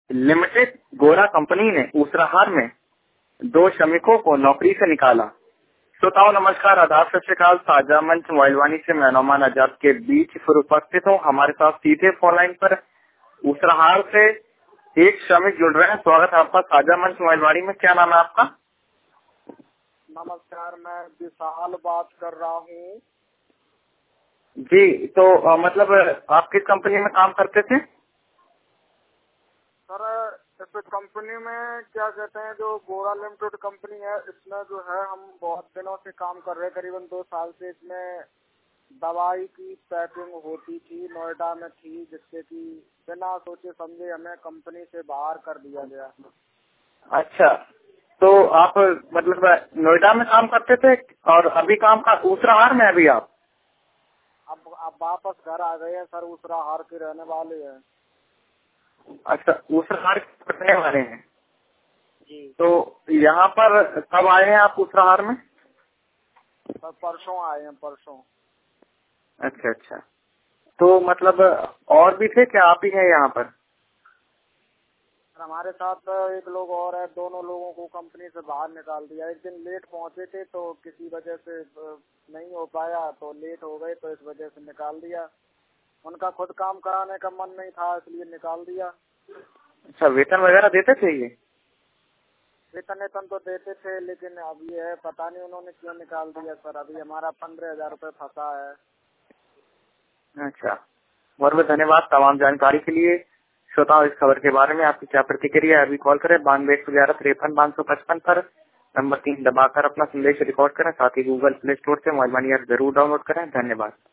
Limited गोरा company ने उसराहार में 2 श्रमिकों को नौकरी से निकाला। श्रोताओं नमस्कार, आदाब, सत श्री अकाल। साझा मंच मोबाइलवाणी से मैं नौमान आजाद के बीच फिर उपस्थित हूँ। हमारे साथ सीधे फोन लाइन पर उसराहार से एक श्रमिक जुड़ रहे हैं। स्वागत है आपका साझा मंच मोबाइलवाणी में। क्या नाम है आपका? नमस्कार, मैं विशाल बात कर रहा हूँ। जी, तो मतलब आप किस कंपनी में काम करते थे? सर, इस कंपनी में क्या कहते हैं, जो गोरा लिमिटेड कंपनी है, इसमें जो है हम बहुत दिनों से काम कर रहे हैं। करीबन 2 साल से इसमें दवाई की पैकिंग होती थी, नोएडा में थी, जिससे कि बिना सोचे समझे हमें कंपनी से बाहर कर दिया गया। अच्छा, तो आप मतलब नोएडा में काम करते थे और अभी काम का उसराहार में अभी आप? अब वापस घर आ गए हैं सर, उसराहार के रहने वाले हैं। अच्छा, उसराहार के रहने वाले हैं जी। तो यहाँ पर कब आए हैं आप उसराहार में? सर परसों आए हैं, परसों। अच्छा अच्छा, तो मतलब और भी थे क्या, आप ही हैं यहाँ पर? हमारे साथ एक लोग और है, दोनों लोगों को कंपनी से बाहर निकाल दिया। एक दिन लेट पहुंचे थे तो किसी वजह से नहीं हो पाया, तो लेट हो गए, तो इस वजह से निकाल दिया। उनका खुद काम कराने का मन नहीं था, इसलिए निकाल दिया। अच्छा, वेतन वगैरह देते थे ये? वेतन तो देते थे, लेकिन अब ये है, पता नहीं उन्होंने क्यों निकाल दिया सर। अभी हमारा 15,000 रुपये फंसा है। अच्छा, बहुत बहुत धन्यवाद तमाम जानकारी के लिए। श्रोताओं, इस खबर के बारे में आपकी क्या प्रतिक्रिया है? अभी कॉल करें 9211535555 पर, नंबर 3 दबाकर अपना संदेश रिकॉर्ड करें। साथ ही गूगल प्ले स्टोर से मोबाइलवाणी ऐप जरूर डाउनलोड करें। धन्यवाद।